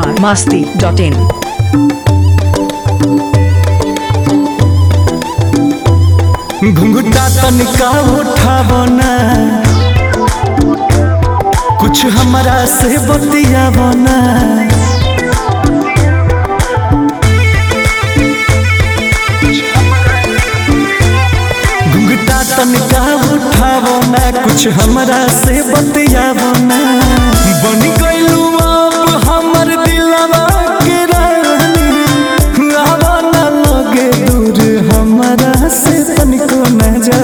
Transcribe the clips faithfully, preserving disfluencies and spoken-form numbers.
Bihar Masti dot इन। घुंघटा तनिका उठावो ना, कुछ हमरा से बतियावो ना। घुंघटा तनिका उठावो ना, कुछ हमरा से बतियावो ना। बन गइलू आप हमर दिलवा के रानी, आवा ना लगे दूर हमरा से तनिको न जा।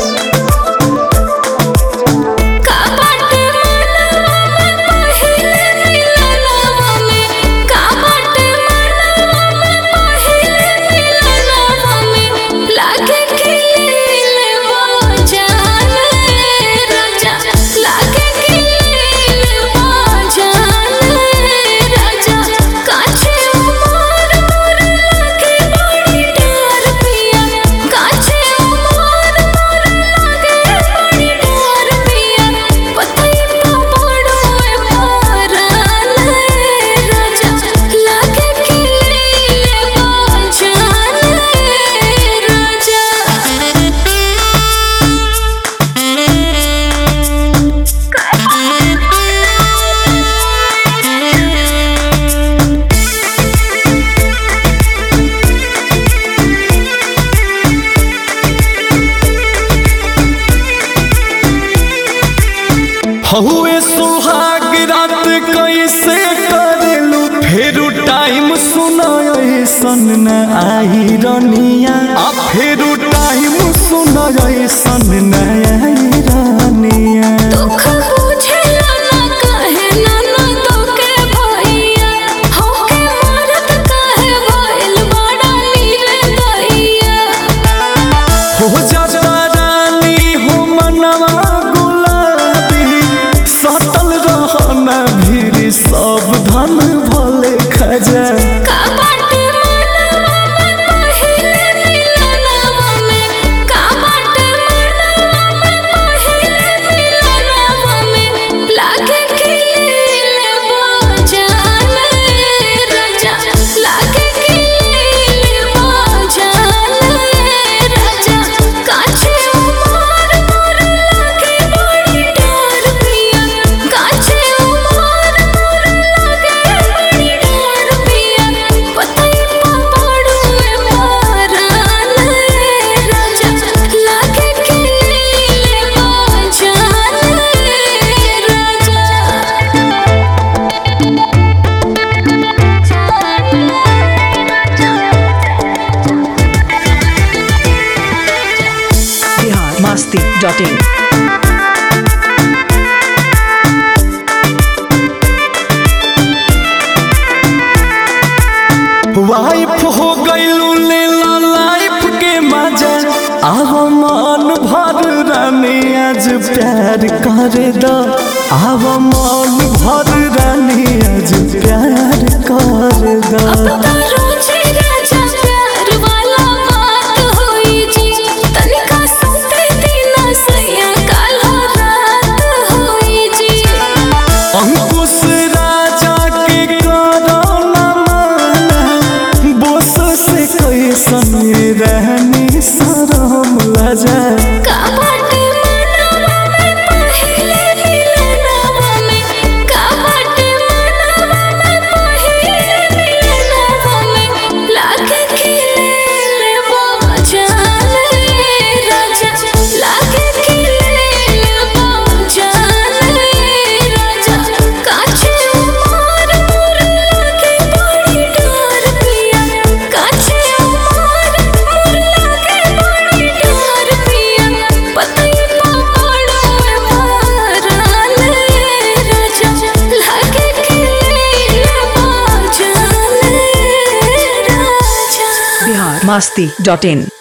हुए सुहाग रात कैसे करेलू, फेरू टाइम सुना ऐसन न आई रनिया। आ फेरू टाइम सुना ऐसन न आई रनिया। हो जाता रानी हो मनवा सब धन भले खजा। मस्ती डॉट इन। वाइफ हो गइलू लेला लाइफ के मजा। आव मन भर रानी आज प्यार कर दो। आव मन भर रानी आज प्यार कर दो। रहनी शरम लजा। बिहार मस्ती डॉट इन।